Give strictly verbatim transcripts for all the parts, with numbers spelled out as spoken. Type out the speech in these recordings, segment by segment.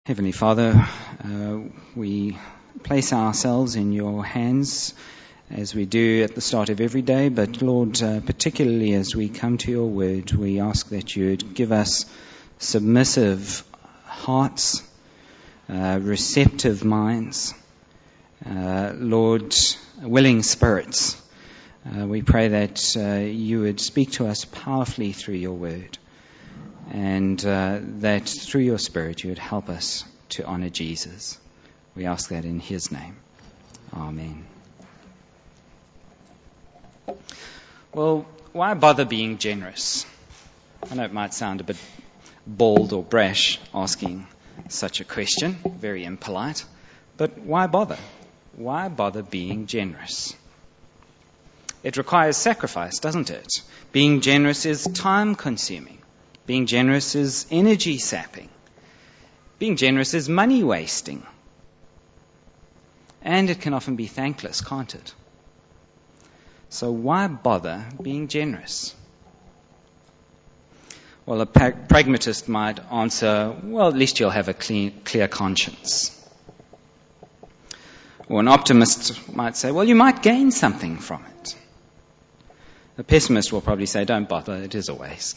Heavenly Father, uh, we place ourselves in your hands as we do at the start of every day, but Lord, uh, particularly as we come to your word, we ask that you would give us submissive hearts, uh, receptive minds, uh, Lord, willing spirits. Uh, we pray that uh, you would speak to us powerfully through your word. And uh, that through your Spirit you would help us to honor Jesus. We ask that in his name. Amen. Well, why bother being generous? I know it might sound a bit bold or brash asking such a question, very impolite, but why bother? Why bother being generous? It requires sacrifice, doesn't it? Being generous is time-consuming. Being generous is energy sapping. Being generous is money wasting. And it can often be thankless, can't it? So why bother being generous? Well, a pragmatist might answer, well, at least you'll have a clean, clear conscience. Or an optimist might say, well, you might gain something from it. A pessimist will probably say, don't bother, it is a waste.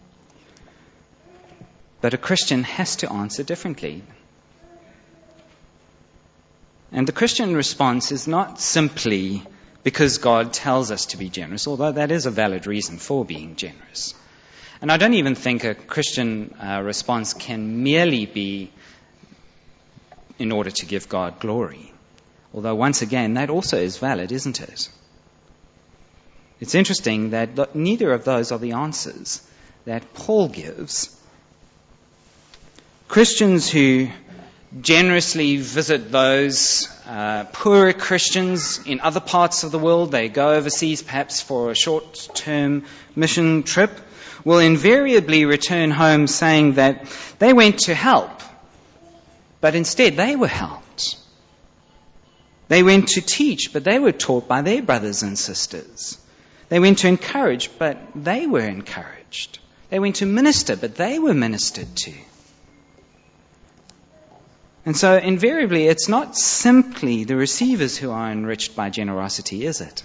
But a Christian has to answer differently. And the Christian response is not simply because God tells us to be generous, although that is a valid reason for being generous. And I don't even think a Christian uh, response can merely be in order to give God glory. Although once again, that also is valid, isn't it? It's interesting that neither of those are the answers that Paul gives. Christians who generously visit those uh, poorer Christians in other parts of the world, they go overseas perhaps for a short-term mission trip, will invariably return home saying that they went to help, but instead they were helped. They went to teach, but they were taught by their brothers and sisters. They went to encourage, but they were encouraged. They went to minister, but they were ministered to. And so invariably, it's not simply the receivers who are enriched by generosity, is it?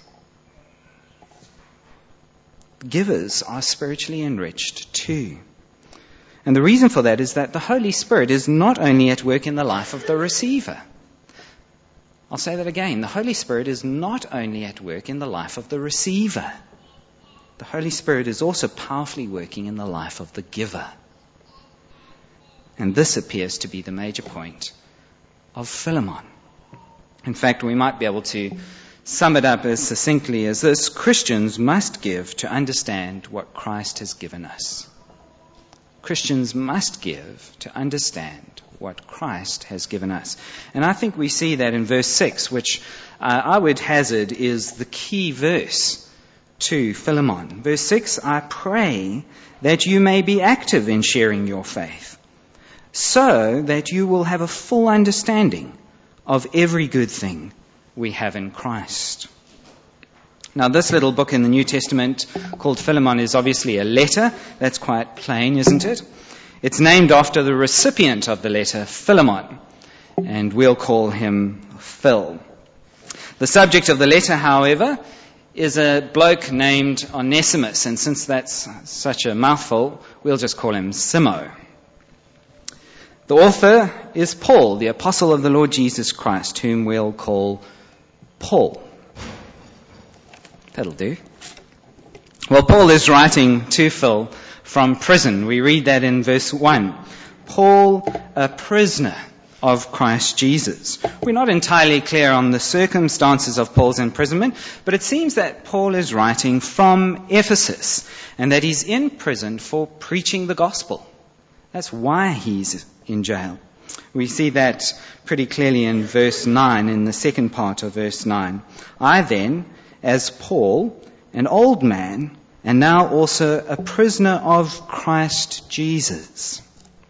Givers are spiritually enriched too. And the reason for that is that the Holy Spirit is not only at work in the life of the receiver. I'll say that again. The Holy Spirit is not only at work in the life of the receiver. The Holy Spirit is also powerfully working in the life of the giver. And this appears to be the major point of Philemon. In fact, we might be able to sum it up as succinctly as this: Christians must give to understand what Christ has given us. Christians must give to understand what Christ has given us. And I think we see that in verse six, which uh, I would hazard is the key verse to Philemon. Verse six, I pray that you may be active in sharing your faith, so that you will have a full understanding of every good thing we have in Christ. Now, this little book in the New Testament called Philemon is obviously a letter. That's quite plain, isn't it? It's named after the recipient of the letter, Philemon, and we'll call him Phil. The subject of the letter, however, is a bloke named Onesimus, and since that's such a mouthful, we'll just call him Simo. The author is Paul, the apostle of the Lord Jesus Christ, whom we'll call Paul. That'll do. Well, Paul is writing to Phil from prison. We read that in verse one. Paul, a prisoner of Christ Jesus. We're not entirely clear on the circumstances of Paul's imprisonment, but it seems that Paul is writing from Ephesus and that he's in prison for preaching the gospel. That's why he's in jail. We see that pretty clearly in verse nine, in the second part of verse nine. I then, as Paul, an old man, and now also a prisoner of Christ Jesus.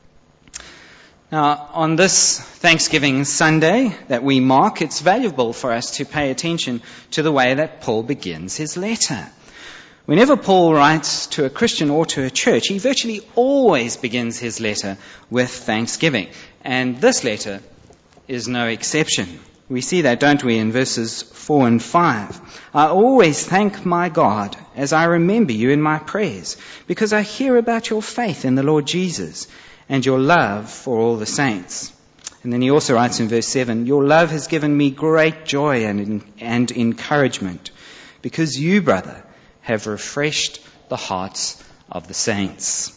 Now, on this Thanksgiving Sunday that we mark, it's valuable for us to pay attention to the way that Paul begins his letter. Whenever Paul writes to a Christian or to a church, he virtually always begins his letter with thanksgiving. And this letter is no exception. We see that, don't we, in verses four and five. I always thank my God as I remember you in my prayers, because I hear about your faith in the Lord Jesus and your love for all the saints. And then he also writes in verse seven, your love has given me great joy and, and encouragement, because you, brother, have refreshed the hearts of the saints.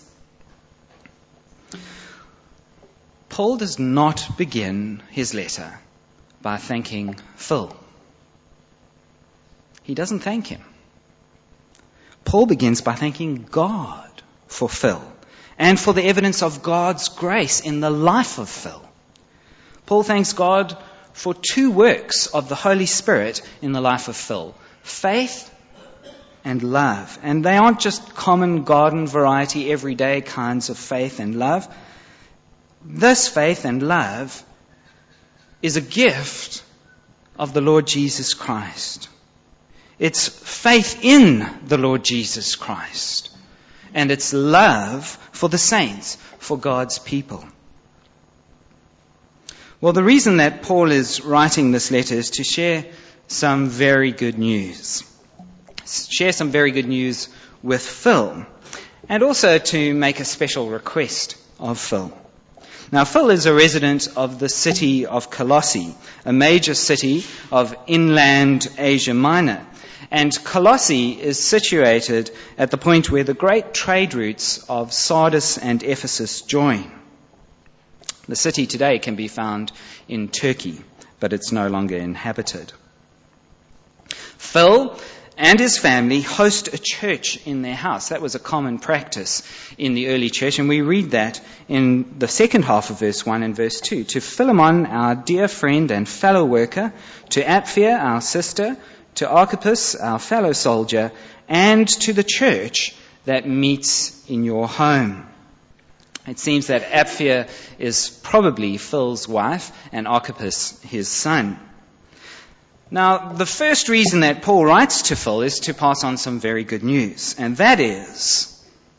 Paul does not begin his letter by thanking Phil. He doesn't thank him. Paul begins by thanking God for Phil and for the evidence of God's grace in the life of Phil. Paul thanks God for two works of the Holy Spirit in the life of Phil: faith and love. And they aren't just common garden variety, everyday kinds of faith and love. This faith and love is a gift of the Lord Jesus Christ. It's faith in the Lord Jesus Christ. And it's love for the saints, for God's people. Well, the reason that Paul is writing this letter is to share some very good news. Share some very good news with Phil, and also to make a special request of Phil. Now, Phil is a resident of the city of Colossae, a major city of inland Asia Minor. And Colossae is situated at the point where the great trade routes of Sardis and Ephesus join. The city today can be found in Turkey, but it's no longer inhabited. Phil and his family host a church in their house. That was a common practice in the early church, and we read that in the second half of verse one and verse two. To Philemon, our dear friend and fellow worker, to Apphia, our sister, to Archippus, our fellow soldier, and to the church that meets in your home. It seems that Apphia is probably Phil's wife and Archippus his son. Now, the first reason that Paul writes to Phil is to pass on some very good news, and that is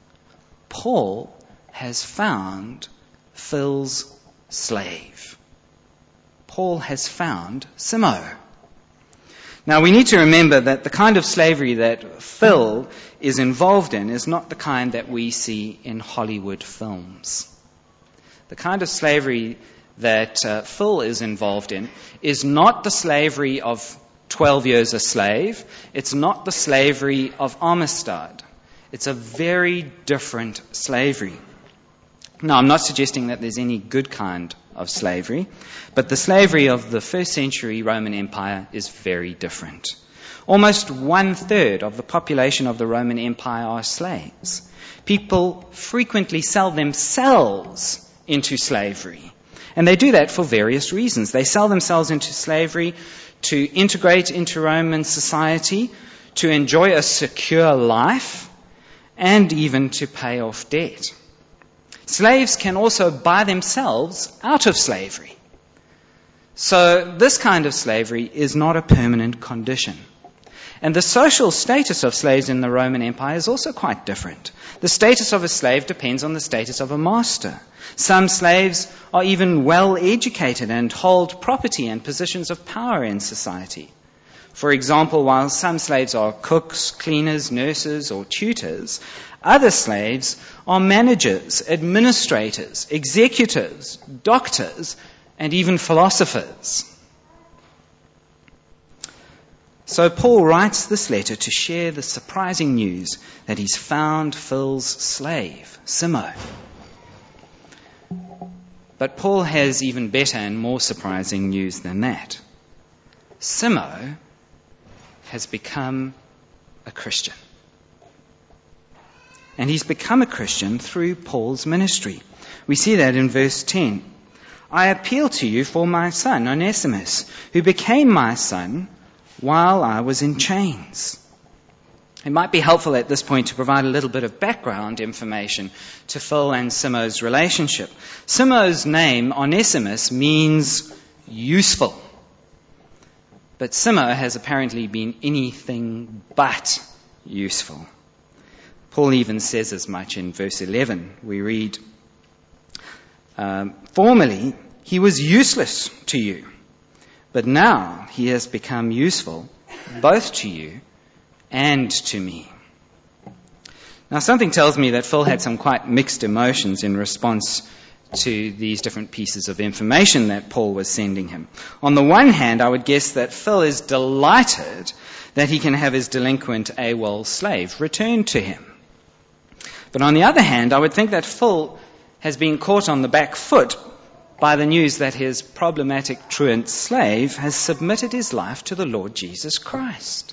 Paul has found Phil's slave. Paul has found Simo. Now, we need to remember that the kind of slavery that Phil is involved in is not the kind that we see in Hollywood films. The kind of slavery that uh, Phil is involved in is not the slavery of twelve years a slave. It's not the slavery of Amistad. It's a very different slavery. Now, I'm not suggesting that there's any good kind of slavery, but the slavery of the first century Roman Empire is very different. Almost one third of the population of the Roman Empire are slaves. People frequently sell themselves into slavery. And they do that for various reasons. They sell themselves into slavery to integrate into Roman society, to enjoy a secure life, and even to pay off debt. Slaves can also buy themselves out of slavery. So this kind of slavery is not a permanent condition. And the social status of slaves in the Roman Empire is also quite different. The status of a slave depends on the status of a master. Some slaves are even well educated and hold property and positions of power in society. For example, while some slaves are cooks, cleaners, nurses, or tutors, other slaves are managers, administrators, executors, doctors, and even philosophers. So Paul writes this letter to share the surprising news that he's found Phil's slave, Simo. But Paul has even better and more surprising news than that. Simo has become a Christian. And he's become a Christian through Paul's ministry. We see that in verse ten. I appeal to you for my son, Onesimus, who became my son while I was in chains. It might be helpful at this point to provide a little bit of background information to Phil and Simo's relationship. Simo's name, Onesimus, means useful. But Simo has apparently been anything but useful. Paul even says as much in verse eleven. We read, um, formerly he was useless to you, but now he has become useful both to you and to me. Now, something tells me that Phil had some quite mixed emotions in response to these different pieces of information that Paul was sending him. On the one hand, I would guess that Phil is delighted that he can have his delinquent AWOL slave returned to him. But on the other hand, I would think that Phil has been caught on the back foot by the news that his problematic truant slave has submitted his life to the Lord Jesus Christ.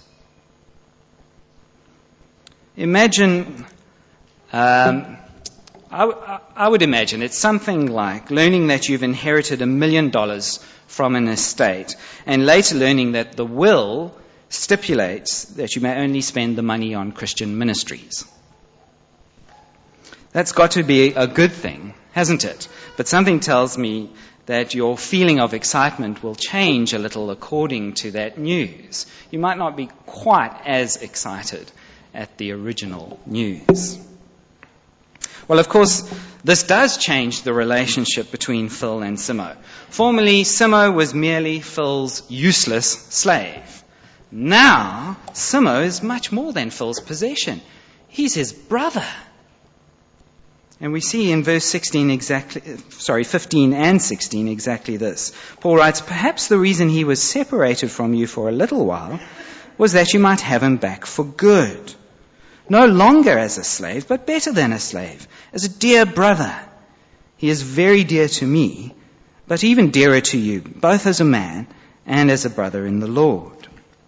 Imagine, um, I, I would imagine it's something like learning that you've inherited a million dollars from an estate and later learning that the will stipulates that you may only spend the money on Christian ministries. That's got to be a good thing, hasn't it? But something tells me that your feeling of excitement will change a little according to that news. You might not be quite as excited at the original news. Well, of course, this does change the relationship between Phil and Simo. Formerly, Simo was merely Phil's useless slave. Now, Simo is much more than Phil's possession. He's his brother. And we see in verse sixteen exactly, sorry, fifteen and sixteen exactly this. Paul writes, perhaps the reason he was separated from you for a little while was that you might have him back for good. No longer as a slave, but better than a slave, as a dear brother. He is very dear to me, but even dearer to you, both as a man and as a brother in the Lord.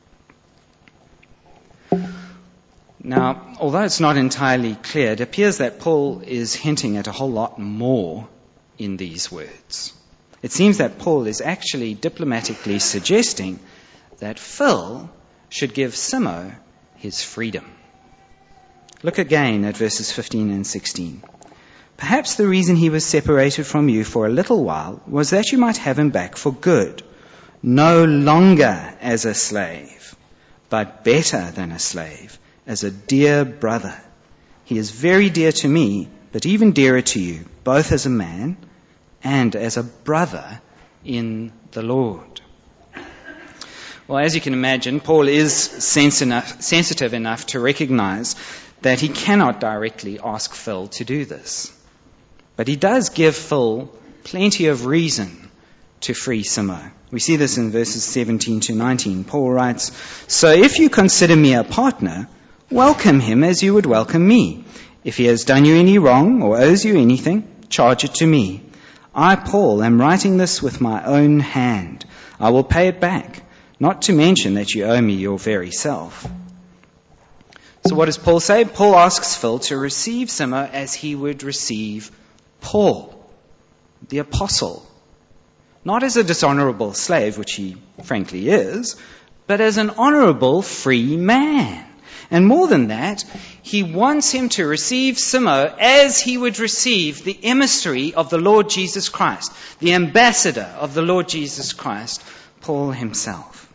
Now, although it's not entirely clear, it appears that Paul is hinting at a whole lot more in these words. It seems that Paul is actually diplomatically suggesting that Phil should give Simo his freedom. Look again at verses fifteen and sixteen. Perhaps the reason he was separated from you for a little while was that you might have him back for good, no longer as a slave, but better than a slave, as a dear brother. He is very dear to me, but even dearer to you, both as a man and as a brother in the Lord. Well, as you can imagine, Paul is sense enough, sensitive enough to recognize that he cannot directly ask Phil to do this. But he does give Phil plenty of reason to free Simo. We see this in verses seventeen to nineteen. Paul writes, so if you consider me a partner, welcome him as you would welcome me. If he has done you any wrong or owes you anything, charge it to me. I, Paul, am writing this with my own hand. I will pay it back, not to mention that you owe me your very self. So what does Paul say? Paul asks Phil to receive Simo as he would receive Paul, the apostle. Not as a dishonorable slave, which he frankly is, but as an honorable free man. And more than that, he wants him to receive Simo as he would receive the emissary of the Lord Jesus Christ, the ambassador of the Lord Jesus Christ, Paul himself.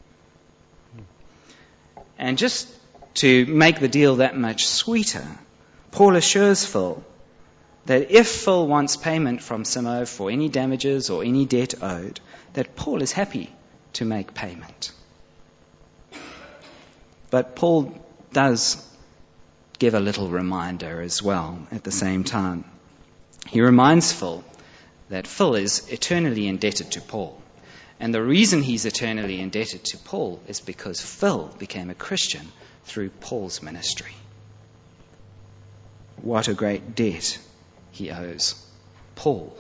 And just to make the deal that much sweeter, Paul assures Phil that if Phil wants payment from Simo for any damages or any debt owed, that Paul is happy to make payment. But Paul does give a little reminder as well at the same time. He reminds Phil that Phil is eternally indebted to Paul. And the reason he's eternally indebted to Paul is because Phil became a Christian through Paul's ministry. What a great debt he owes Paul.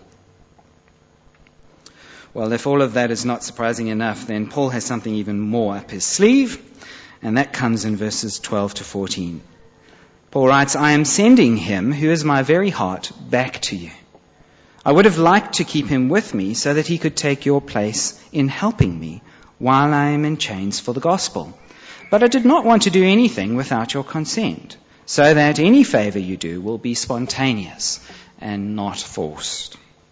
Well, if all of that is not surprising enough, then Paul has something even more up his sleeve, and that comes in verses twelve to fourteen. Paul writes, I am sending him, who is my very heart, back to you. I would have liked to keep him with me so that he could take your place in helping me while I am in chains for the gospel. But I did not want to do anything without your consent, so that any favor you do will be spontaneous and not forced.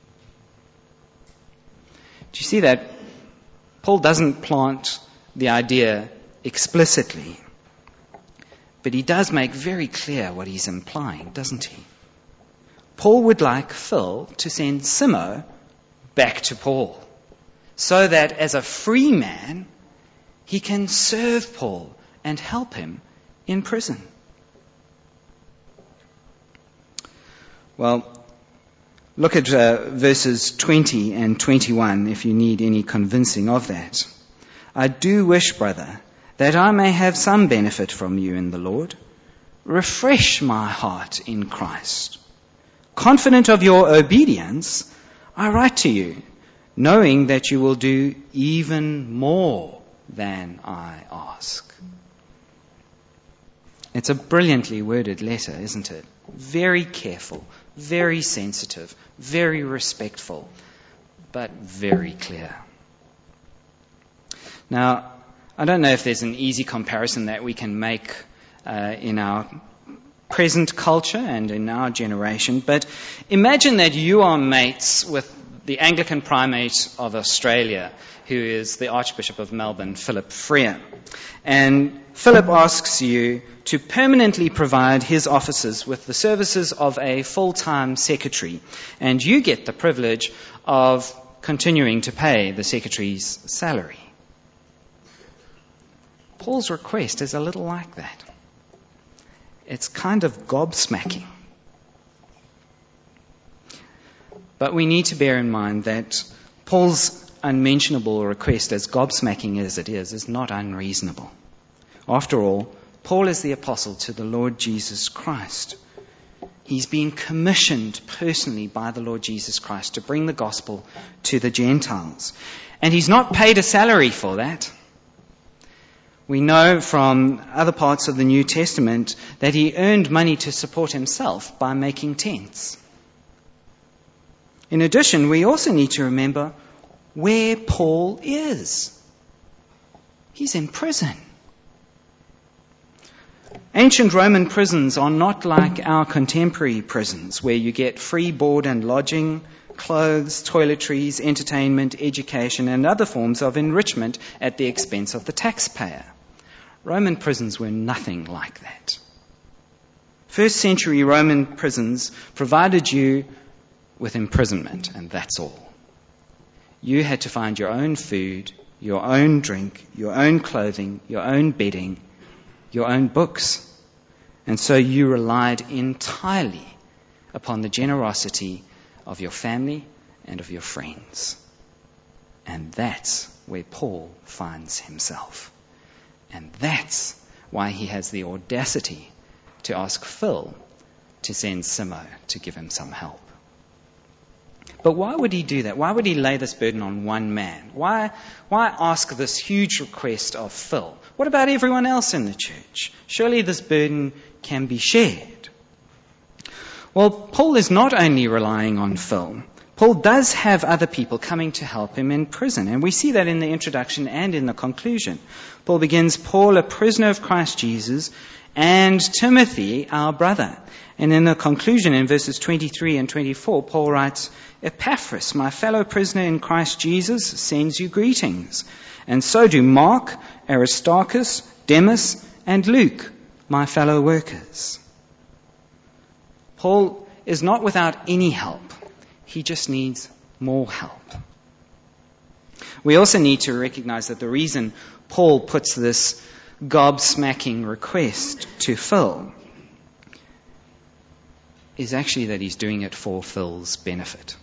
Do you see that? Paul doesn't plant the idea explicitly, But he does make very clear what he's implying, doesn't he? Paul would like Phil to send Simo back to Paul, so that as a free man, he can serve Paul and help him in prison. Well, look at uh, verses twenty and twenty-one if you need any convincing of that. I do wish, brother, that I may have some benefit from you in the Lord. Refresh my heart in Christ. Confident of your obedience, I write to you, knowing that you will do even more than I ask. It's a brilliantly worded letter, isn't it? Very careful, very sensitive, very respectful, but very clear. Now, I don't know if there's an easy comparison that we can make uh, in our present culture and in our generation, but imagine that you are mates with the Anglican Primate of Australia, who is the Archbishop of Melbourne, Philip Freer. And Philip asks you to permanently provide his officers with the services of a full-time secretary, and you get the privilege of continuing to pay the secretary's salary. Paul's request is a little like that. It's kind of gobsmacking. But we need to bear in mind that Paul's unmentionable request, as gobsmacking as it is, is not unreasonable. After all, Paul is the apostle to the Lord Jesus Christ. He's been commissioned personally by the Lord Jesus Christ to bring the gospel to the Gentiles. And he's not paid a salary for that. We know from other parts of the New Testament that he earned money to support himself by making tents. In addition, we also need to remember where Paul is. He's in prison. Ancient Roman prisons are not like our contemporary prisons, where you get free board and lodging, clothes, toiletries, entertainment, education, and other forms of enrichment at the expense of the taxpayer. Roman prisons were nothing like that. First century Roman prisons provided you with imprisonment, and that's all. You had to find your own food, your own drink, your own clothing, your own bedding, your own books. And so you relied entirely upon the generosity of your family and of your friends. And that's where Paul finds himself. And that's why he has the audacity to ask Phil to send Simo to give him some help. But why would he do that? Why would he lay this burden on one man? Why, why ask this huge request of Phil? What about everyone else in the church? Surely this burden can be shared. Well, Paul is not only relying on Phil. Paul does have other people coming to help him in prison, and we see that in the introduction and in the conclusion. Paul begins, Paul, a prisoner of Christ Jesus, and Timothy, our brother. And in the conclusion, in verses twenty-three and twenty-four, Paul writes, Epaphras, my fellow prisoner in Christ Jesus, sends you greetings. And so do Mark, Aristarchus, Demas, and Luke, my fellow workers. Paul is not without any help. He just needs more help. We also need to recognize that the reason Paul puts this gobsmacking request to Phil is actually that he's doing it for Phil's benefit.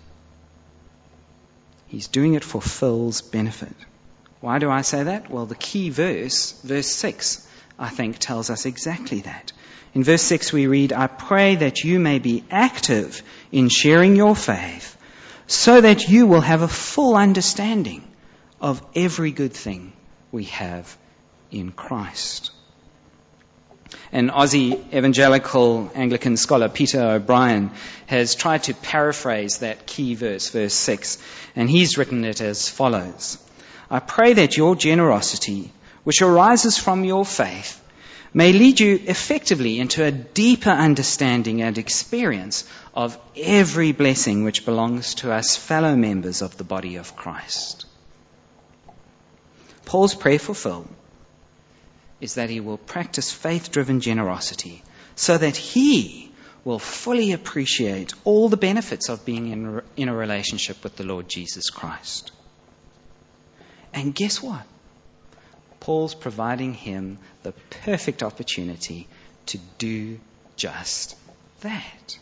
He's doing it for Phil's benefit. Why do I say that? Well, the key verse, verse six, I think tells us exactly that. In verse six we read, I pray that you may be active in sharing your faith, so that you will have a full understanding of every good thing we have in Christ. An Aussie evangelical Anglican scholar, Peter O'Brien, has tried to paraphrase that key verse, verse six, and he's written it as follows. I pray that your generosity, which arises from your faith, may lead you effectively into a deeper understanding and experience of every blessing which belongs to us fellow members of the body of Christ. Paul's prayer for Phil is that he will practice faith-driven generosity so that he will fully appreciate all the benefits of being in, in a relationship with the Lord Jesus Christ. And guess what? Paul's providing him the perfect opportunity to do just that.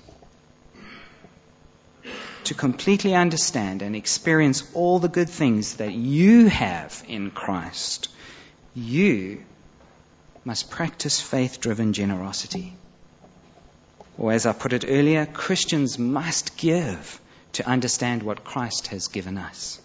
To completely understand and experience all the good things that you have in Christ, you must practice faith-driven generosity. Or as I put it earlier, Christians must give to understand what Christ has given us.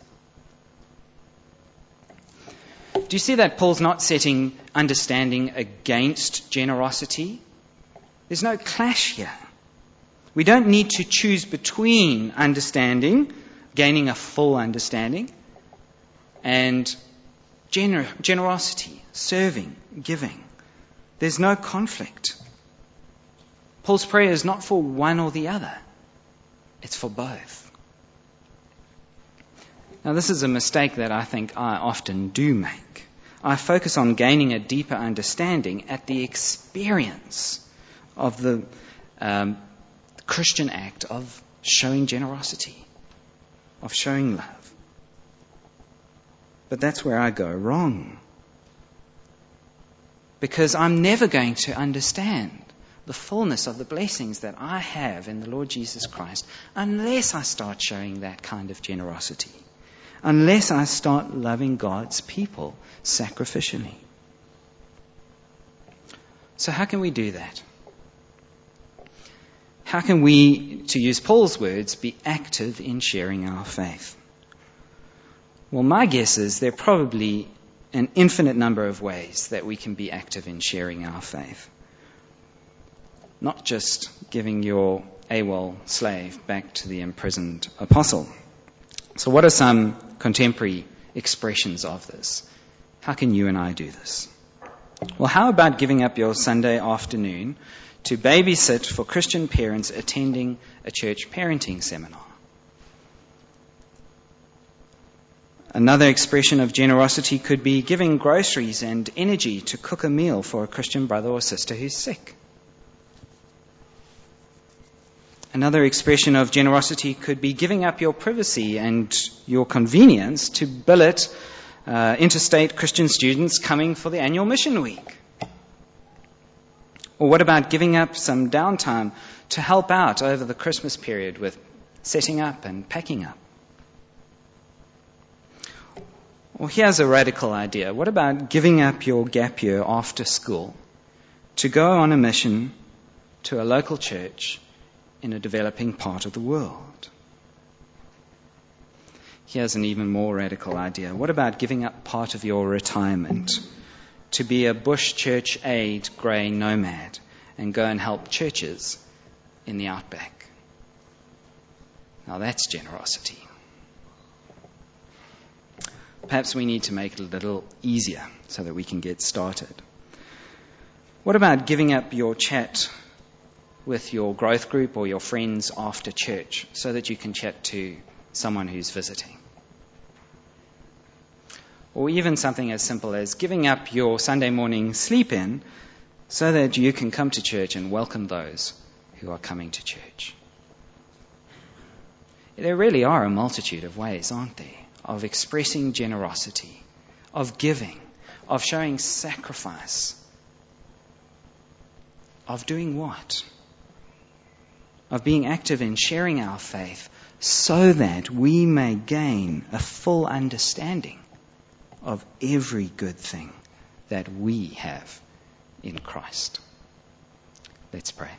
Do you see that Paul's not setting understanding against generosity? There's no clash here. We don't need to choose between understanding, gaining a full understanding, and gener- generosity, serving, giving. There's no conflict. Paul's prayer is not for one or the other. It's for both. Now, this is a mistake that I think I often do make. I focus on gaining a deeper understanding at the experience of the um, Christian act of showing generosity, of showing love. But that's where I go wrong. Because I'm never going to understand the fullness of the blessings that I have in the Lord Jesus Christ unless I start showing that kind of generosity, unless I start loving God's people sacrificially. So how can we do that? How can we, to use Paul's words, be active in sharing our faith? Well, my guess is there are probably an infinite number of ways that we can be active in sharing our faith. Not just giving your AWOL slave back to the imprisoned apostle. So what are some contemporary expressions of this? How can you and I do this? Well, how about giving up your Sunday afternoon to babysit for Christian parents attending a church parenting seminar? Another expression of generosity could be giving groceries and energy to cook a meal for a Christian brother or sister who's sick. Another expression of generosity could be giving up your privacy and your convenience to billet uh, interstate Christian students coming for the annual mission week. Or what about giving up some downtime to help out over the Christmas period with setting up and packing up? Or here's a radical idea. What about giving up your gap year after school to go on a mission to a local church in a developing part of the world? Here's an even more radical idea. What about giving up part of your retirement to be a bush church aide grey nomad and go and help churches in the outback? Now that's generosity. Perhaps we need to make it a little easier so that we can get started. What about giving up your chat with your growth group or your friends after church so that you can chat to someone who's visiting? Or even something as simple as giving up your Sunday morning sleep-in so that you can come to church and welcome those who are coming to church. There really are a multitude of ways, aren't there, of expressing generosity, of giving, of showing sacrifice, of doing what? Of being active in sharing our faith so that we may gain a full understanding of every good thing that we have in Christ. Let's pray.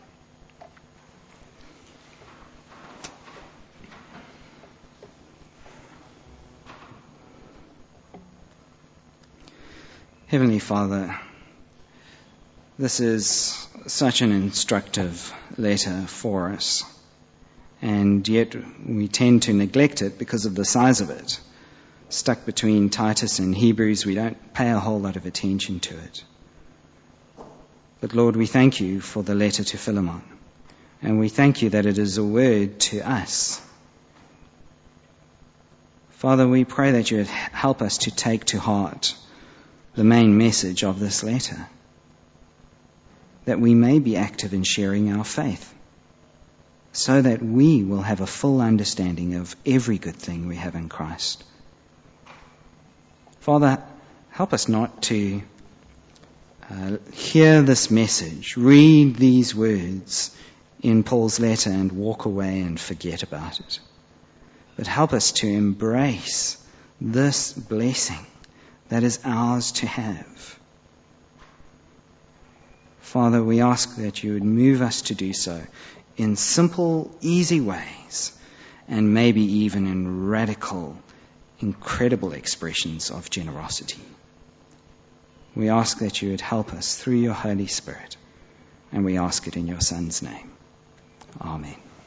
Heavenly Father, this is such an instructive letter for us, and yet we tend to neglect it because of the size of it. Stuck between Titus and Hebrews, we don't pay a whole lot of attention to it. But Lord, we thank you for the letter to Philemon, and we thank you that it is a word to us. Father, we pray that you would help us to take to heart the main message of this letter, that we may be active in sharing our faith, so that we will have a full understanding of every good thing we have in Christ. Father, help us not to uh, hear this message, read these words in Paul's letter and walk away and forget about it, but help us to embrace this blessing that is ours to have. Father, we ask that you would move us to do so in simple, easy ways, and maybe even in radical, incredible expressions of generosity. We ask that you would help us through your Holy Spirit, and we ask it in your Son's name. Amen.